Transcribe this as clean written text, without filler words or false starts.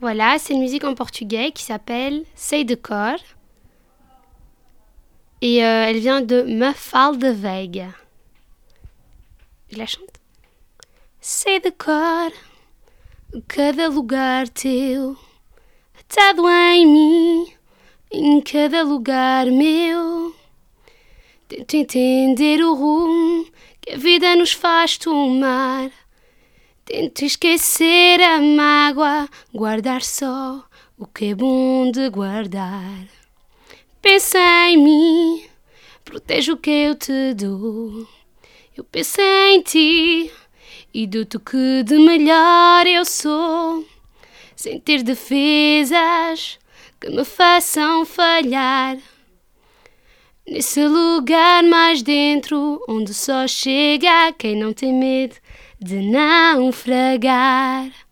Voilà, c'est une musique en portugais qui s'appelle Sei de Cor. Et elle vient de Mafalda Veiga. Je la chante. Sei de cor cada lugar teu, atado em mim, em cada lugar meu. Tento entender o rumo que a vida nos faz tomar. Tento esquecer a mágoa, guardar só o que é bom de guardar. Pensa em mim, protege o que eu te dou. Eu penso em ti e dou-te o que de melhor eu sou, sem ter defesas que me façam falhar. Nesse lugar mais dentro, onde só chega quem não tem medo de naufragar.